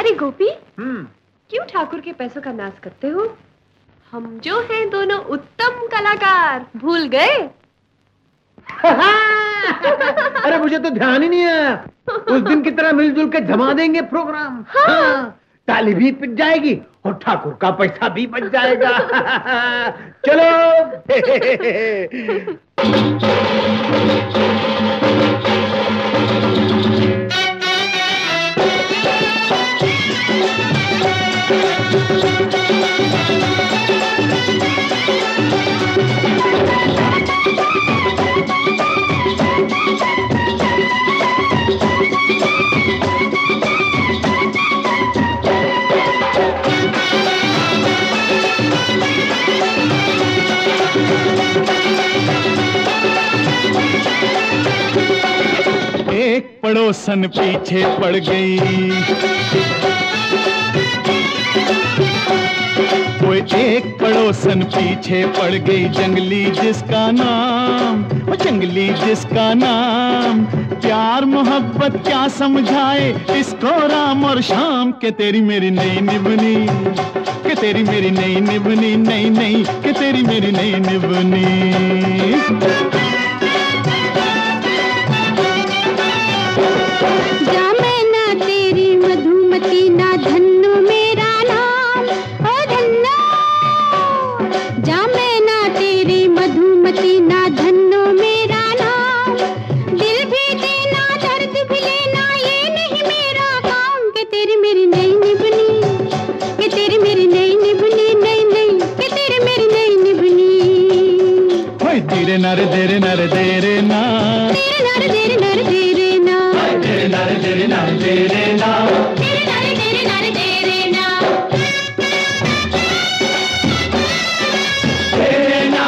अरे गोपी, क्यों ठाकुर के पैसों का नाश करते हो? हम जो हैं दोनों उत्तम कलाकार, भूल गए? अरे मुझे तो ध्यान ही नहीं है। उस दिन की तरह मिलजुल के जमा देंगे प्रोग्राम। हाँ। ताली भी पिट जाएगी और ठाकुर का पैसा भी बच जाएगा। चलो। एक पड़ोसन पीछे पड़ गई, वो एक पड़ोसन पीछे पड़ गई, जंगली जिसका नाम, वो जंगली जिसका नाम। प्यार मोहब्बत क्या समझाए इसको राम और शाम, के तेरी मेरी नई निभनी, के तेरी मेरी नई निभनी, नई नई के तेरी मेरी नई निभनी। नर देरे नर देरे ना, तेरे नर देरे नर देरे ना, तेरे नर देरे नर देरे ना, तेरे नर देरे नर देरे ना, तेरे ना,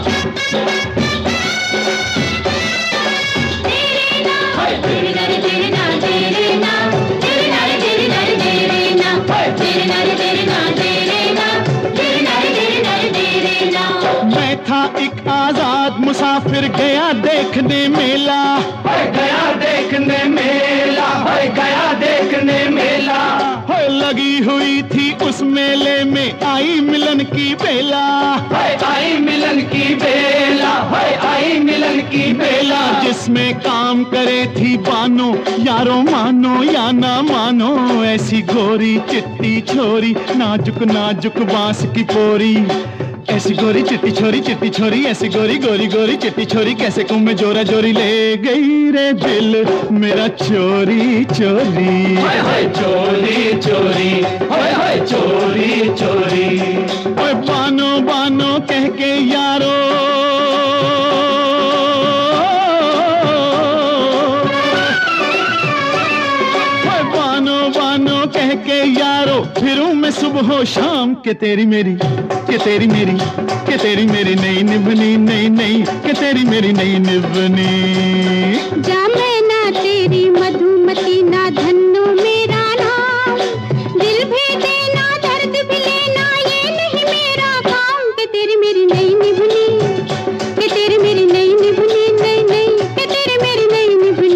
तेरे ना, तेरे नर देरे नर देरे ना, तेरे नर देरे नर देरे ना, तेरे नर देरे नर देरे ना, तेरे नर देरे नर देरे ना। मैं था एक आजाद मुसाफिर, गया देखने मेला, गया देखने मेला, गया देखने मेला। लगी हुई थी उस मेले में आई मिलन की बेला, आई मिलन की बेला, आई मिलन की बेला। जिसमें काम करे थी बानो, यारो मानो या ना मानो, ऐसी गोरी चिट्टी छोरी, नाजुक नाजुक बांस की पोरी। ऐसी गोरी चिट्टी छोरी, ऐसी गोरी गोरी गोरी चिट्टी छोरी, कैसे को मैं जोरा जोरी ले गई रे दिल मेरा चोरी चोरी, हाय हाय चोरी चोरी, हाय हाय चोरी चोरी। ओए बानो बानो कह के यारो, बानो बानो कह के यारो, फिरूं मैं सुबह शाम, के तेरी मेरी, के तेरी मेरी, के तेरी मेरी नई निभनी, नई नई के तेरी मेरी नई निभनी। जा मैं ना तेरी मधुमती, ना धन्नो मेरा नाम, दिल भी देना दर्द भी लेना ये नहीं मेरा काम, के तेरी मेरी नई निभनी, के तेरी मेरी नई निभनी, नई नई के तेरी मेरी नई निभनी।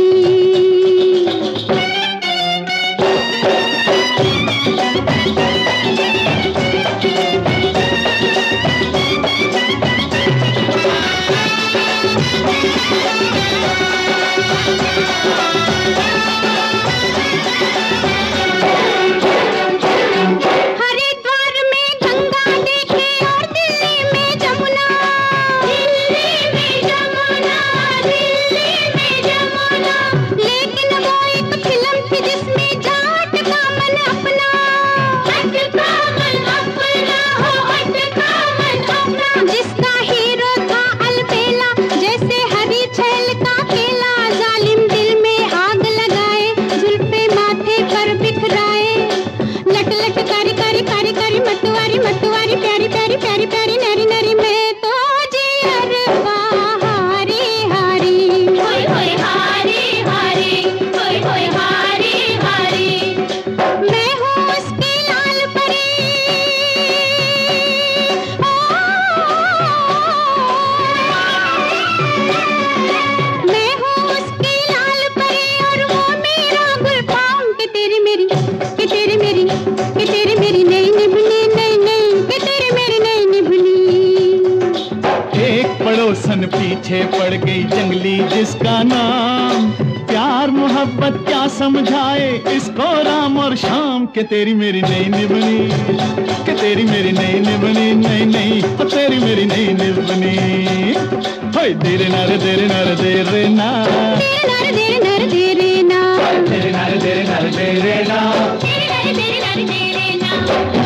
समझाए इसको राम और श्याम के तेरी मेरी नई निभनी, के तेरी मेरी नई निभनी, नई नई तेरी मेरी नई निभनी। होय तेरे नर तेरे नर तेरे ना, तेरे नर तेरे नर तेरे ना, तेरे नर तेरे नर तेरे ना, तेरे नर तेरे नर तेरे ना,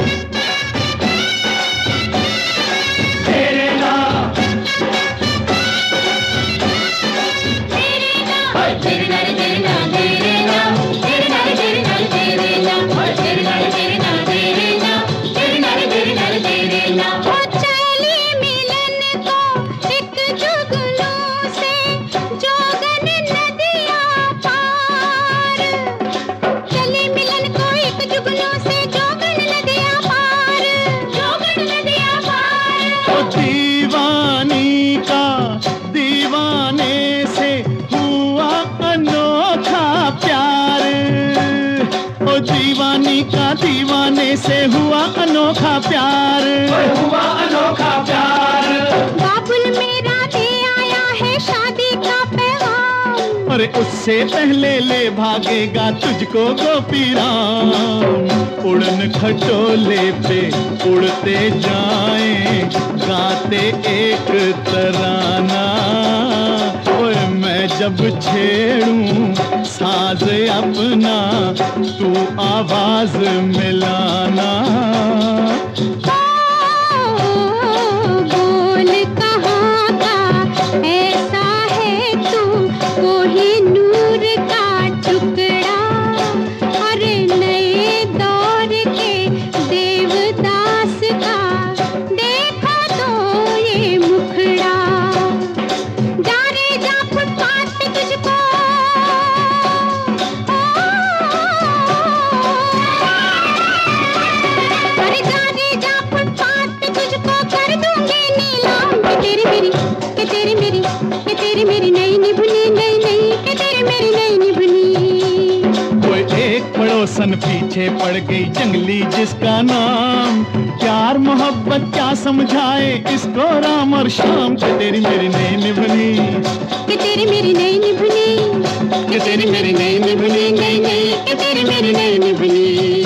तेरे ना, तेरे नर तेरे ना तेरे ना, तेरे नर तेरे नर तेरे ना, तेरे नर तेरे ना तेरे ना, तेरे नर तेरे नर तेरे ना। ओ चली मिलन को एक जुगनू से जोगन नदियाँ पार, चली मिलन को एक जुगनू से जोगन नदियाँ पार, जोगन नदियाँ पार। ओ दीवानी का दीवाने से हुआ अनोखा प्यार, ओ दीवानी का दीवाने से हुआ अनोखा प्यार, हुआ अनोखा प्यार। बाबुल मेरा दे आया है शादी का पैगाम, अरे उससे पहले ले भागेगा तुझको गोपी राम। उड़न खटोले पे उड़ते जाएं गाते एक तराना, ओए मैं जब छेड़ूं साज अपना तू आवाज मिलाना। बोल कहाँ का ऐसा है तू कोहिनूर का टुकड़ा, अरे नए दौर के देवदास का देखा तो ये मुखड़ा। जा रे जा फुटपाथ पे तुझको, अरे जा रे जा फुटपाथ पे तुझको कर दूंगी नीलाम, के तेरी मेरी, के तेरी मेरी, के तेरी मेरी नई निभनी, नई नई के तेरी मेरी नई निभनी। कोई एक पड़ोसन पीछे पड़ गई जंगली जिसका नाम, प्यार मोहब्बत क्या समझाए इसको राम और श्याम के तेरी मेरी नई निभनी, के तेरी मेरी नई निभनी, के तेरी मेरी नई निभनी, नई नई के तेरी मेरी नई निभनी।